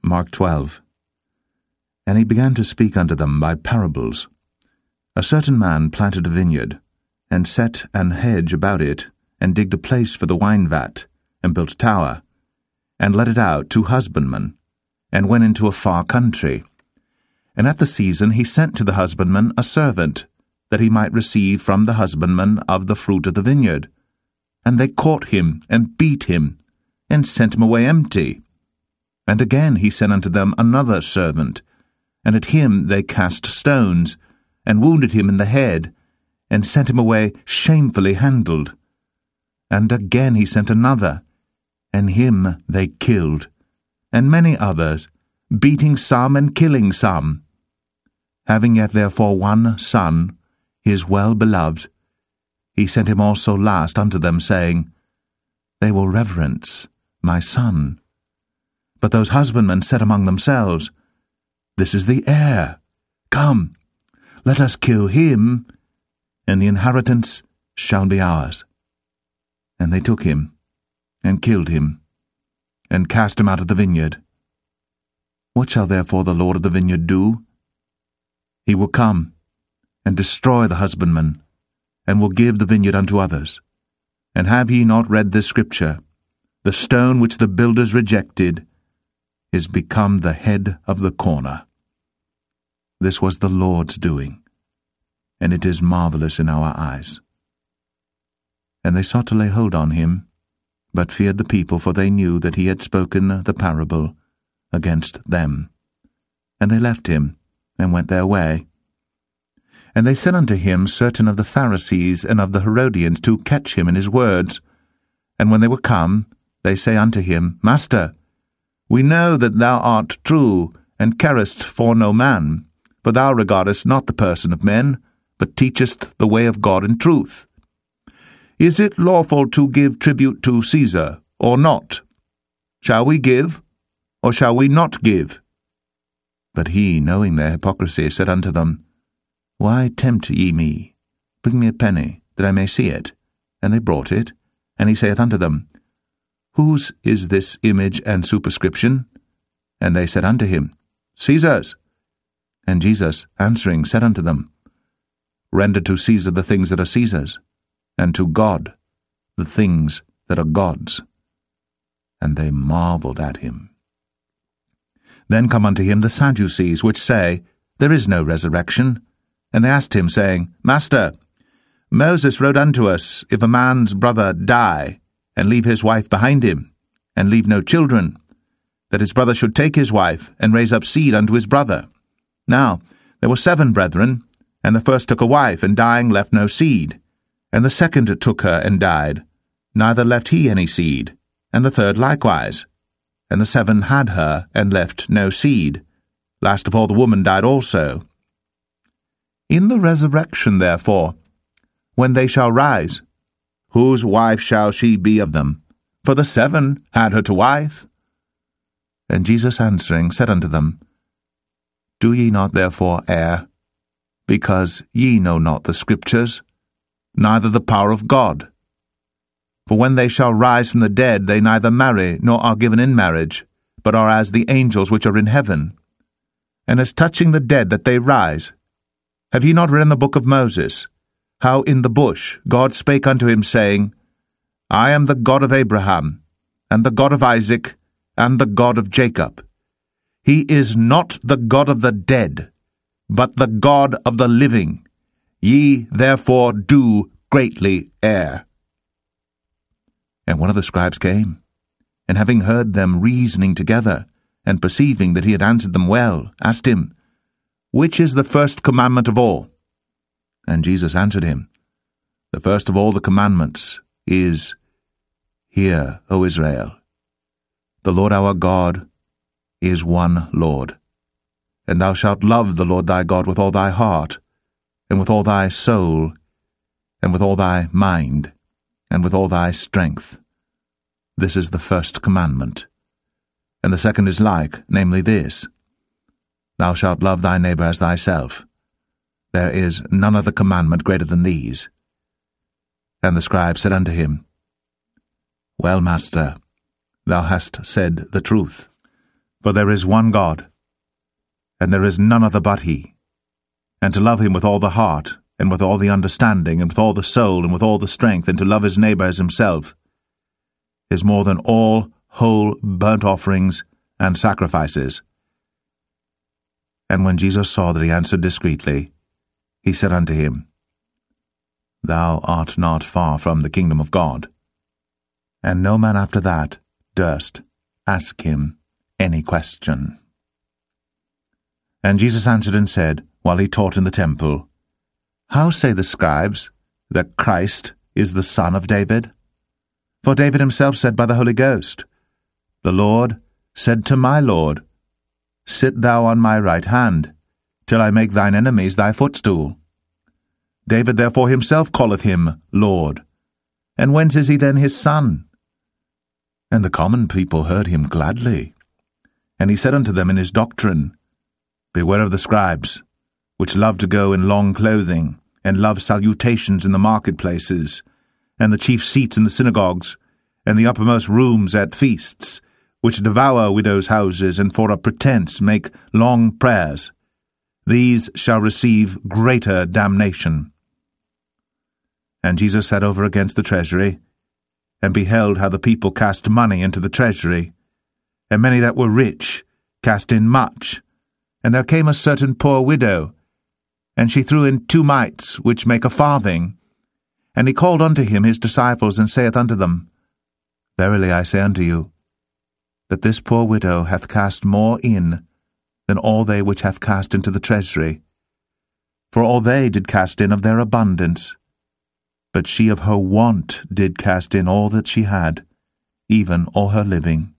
Mark 12. And he began to speak unto them by parables. A certain man planted a vineyard, and set an hedge about it, and digged a place for the wine vat, and built a tower, and let it out to husbandmen, and went into a far country. And at the season he sent to the husbandman a servant, that he might receive from the husbandman of the fruit of the vineyard. And they caught him, and beat him, and sent him away empty. And again he sent unto them another servant, and at him they cast stones, and wounded him in the head, and sent him away shamefully handled. And again he sent another, and him they killed, and many others, beating some and killing some. Having yet therefore one son, his well-beloved, he sent him also last unto them, saying, They will reverence my son. But those husbandmen said among themselves, This is the heir. Come, let us kill him, and the inheritance shall be ours. And they took him, and killed him, and cast him out of the vineyard. What shall therefore the Lord of the vineyard do? He will come, and destroy the husbandman, and will give the vineyard unto others. And have ye not read this scripture? The stone which the builders rejected is become the head of the corner. This was the Lord's doing, and it is marvelous in our eyes. And they sought to lay hold on him, but feared the people, for they knew that he had spoken the parable against them. And they left him, and went their way. And they sent unto him certain of the Pharisees and of the Herodians to catch him in his words. And when they were come, they say unto him, Master, we know that thou art true, and carest for no man, for thou regardest not the person of men, but teachest the way of God in truth. Is it lawful to give tribute to Caesar, or not? Shall we give, or shall we not give? But he, knowing their hypocrisy, said unto them, Why tempt ye me? Bring me a penny, that I may see it. And they brought it. And he saith unto them, Whose is this image and superscription? And they said unto him, Caesar's. And Jesus, answering, said unto them, Render to Caesar the things that are Caesar's, and to God the things that are God's. And they marveled at him. Then come unto him the Sadducees, which say, There is no resurrection. And they asked him, saying, Master, Moses wrote unto us, If a man's brother die, and leave his wife behind him, and leave no children, that his brother should take his wife, and raise up seed unto his brother. Now there were 7 brethren, and the first took a wife, and dying left no seed. And the second took her, and died, neither left he any seed, and the third likewise. And the 7 had her, and left no seed. Last of all the woman died also. In the resurrection, therefore, when they shall rise, whose wife shall she be of them? For the 7 had her to wife. And Jesus answering said unto them, Do ye not therefore err, because ye know not the Scriptures, neither the power of God? For when they shall rise from the dead, they neither marry nor are given in marriage, but are as the angels which are in heaven. And as touching the dead that they rise, have ye not read in the book of Moses, how in the bush God spake unto him, saying, I am the God of Abraham, and the God of Isaac, and the God of Jacob. He is not the God of the dead, but the God of the living. Ye therefore do greatly err. And one of the scribes came, and having heard them reasoning together, and perceiving that he had answered them well, asked him, Which is the first commandment of all? And Jesus answered him, The first of all the commandments is, Hear, O Israel, the Lord our God is one Lord, and thou shalt love the Lord thy God with all thy heart, and with all thy soul, and with all thy mind, and with all thy strength. This is the first commandment. And the second is like, namely this, Thou shalt love thy neighbor as thyself. There is none other commandment greater than these. And the scribe said unto him, Well, Master, thou hast said the truth. For there is one God, and there is none other but he. And to love him with all the heart, and with all the understanding, and with all the soul, and with all the strength, and to love his neighbor as himself, is more than all whole burnt offerings and sacrifices. And when Jesus saw that he answered discreetly, he said unto him, Thou art not far from the kingdom of God. And no man after that durst ask him any question. And Jesus answered and said, while he taught in the temple, How say the scribes that Christ is the son of David? For David himself said by the Holy Ghost, The Lord said to my Lord, Sit thou on my right hand, till I make thine enemies thy footstool. David therefore himself calleth him Lord. And whence is he then his son? And the common people heard him gladly. And he said unto them in his doctrine, Beware of the scribes, which love to go in long clothing, and love salutations in the marketplaces, and the chief seats in the synagogues, and the uppermost rooms at feasts, which devour widows' houses, and for a pretence make long prayers. These shall receive greater damnation. And Jesus sat over against the treasury, and beheld how the people cast money into the treasury. And many that were rich cast in much. And there came a certain poor widow, and she threw in 2 mites, which make a farthing. And he called unto him his disciples, and saith unto them, Verily I say unto you, that this poor widow hath cast more in than all they which have cast into the treasury. For all they did cast in of their abundance, but she of her want did cast in all that she had, even all her living.